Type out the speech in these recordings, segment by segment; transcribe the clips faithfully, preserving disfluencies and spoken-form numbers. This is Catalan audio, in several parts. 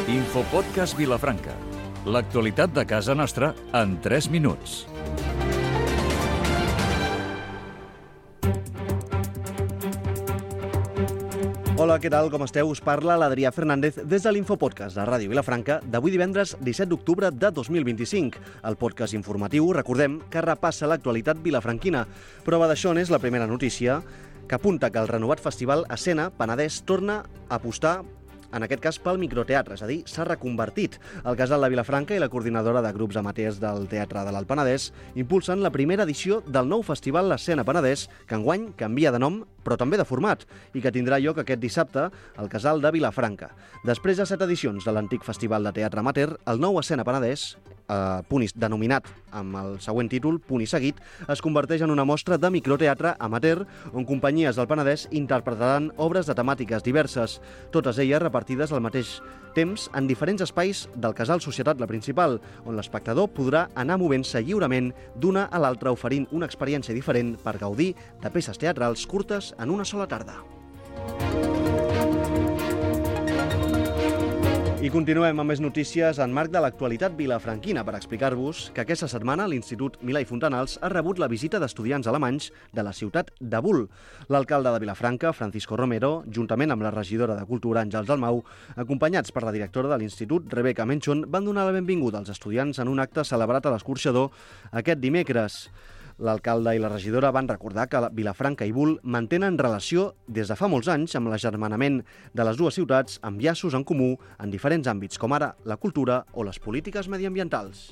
Infopodcast Vilafranca. L'actualitat de casa nostra en tres minuts. Hola, què tal? Com esteu? Us parla l'Adrià Fernández des de l'Infopodcast de Ràdio Vilafranca d'avui divendres disset d'octubre de dos mil vint-i-cinc. El podcast informatiu, recordem, que repassa l'actualitat vilafranquina. Prova d'això n'és la primera notícia que apunta que el renovat festival Escena Penedès torna a apostar en aquest cas pel microteatre, és a dir, s'ha reconvertit. El Casal de Vilafranca i la coordinadora de grups amateurs del Teatre de l'Alt Penedès impulsen la primera edició del nou festival L'Escena Penedès, que enguany canvia de nom, però també de format, i que tindrà lloc aquest dissabte al Casal de Vilafranca. Després de set edicions de l'antic Festival de Teatre Amateur, el nou Escena Penedès, eh, punt denominat amb el següent títol, Punt i Seguit, es converteix en una mostra de microteatre amateur on companyies del Penedès interpretaran obres de temàtiques diverses, totes elles repartides al mateix temps en diferents espais del Casal Societat La Principal, on l'espectador podrà anar movent-se lliurement d'una a l'altra oferint una experiència diferent per gaudir de peces teatrals curtes en una sola tarda. I continuem amb més notícies en marc de l'actualitat vilafranquina per explicar-vos que aquesta setmana l'Institut Milà i Fontanals ha rebut la visita d'estudiants alemanys de la ciutat de Bull. L'alcalde de Vilafranca, Francisco Romero, juntament amb la regidora de Cultura, Àngels Dalmau, acompanyats per la directora de l'Institut, Rebecca Menchon, van donar la benvinguda als estudiants en un acte celebrat a l'Escorxador aquest dimecres. L'alcalde i la regidora van recordar que Vilafranca i Bull mantenen relació des de fa molts anys amb l'agermanament de les dues ciutats amb llaços en comú en diferents àmbits, com ara la cultura o les polítiques mediambientals.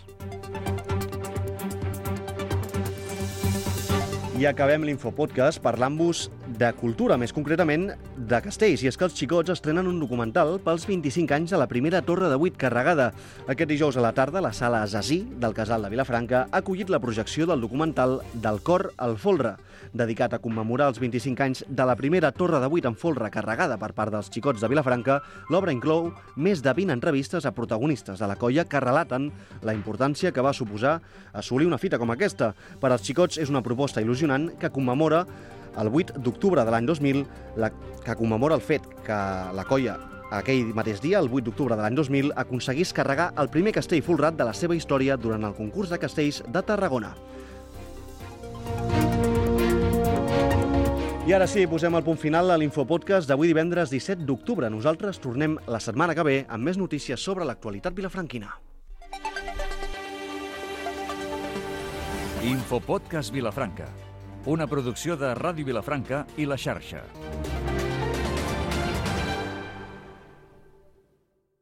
I acabem l'Infopodcast parlant-vos de cultura, més concretament de castells. I és que els xicots estrenen un documental pels vint-i-cinc anys de la primera Torre de Buit carregada. Aquest dijous a la tarda, la sala Zasí del Casal de Vilafranca ha acollit la projecció del documental Del cor al folre, dedicat a commemorar els vint-i-cinc anys de la primera Torre de Buit en folre carregada per part dels xicots de Vilafranca. L'obra inclou més de vint entrevistes a protagonistes de la colla que relaten la importància que va suposar assolir una fita com aquesta. Per als xicots és una proposta il·lusionant que commemora el vuit d'octubre de l'any dos mil, la, que commemora el fet que la colla aquell mateix dia, el vuit d'octubre de l'any dos mil, aconseguís carregar el primer castell folrat de la seva història durant el concurs de castells de Tarragona. I ara sí, posem el punt final a l'Infopodcast d'avui divendres disset d'octubre. Nosaltres tornem la setmana que ve amb més notícies sobre l'actualitat vilafranquina. Infopodcast Vilafranca, una producció de Ràdio Vilafranca i La Xarxa.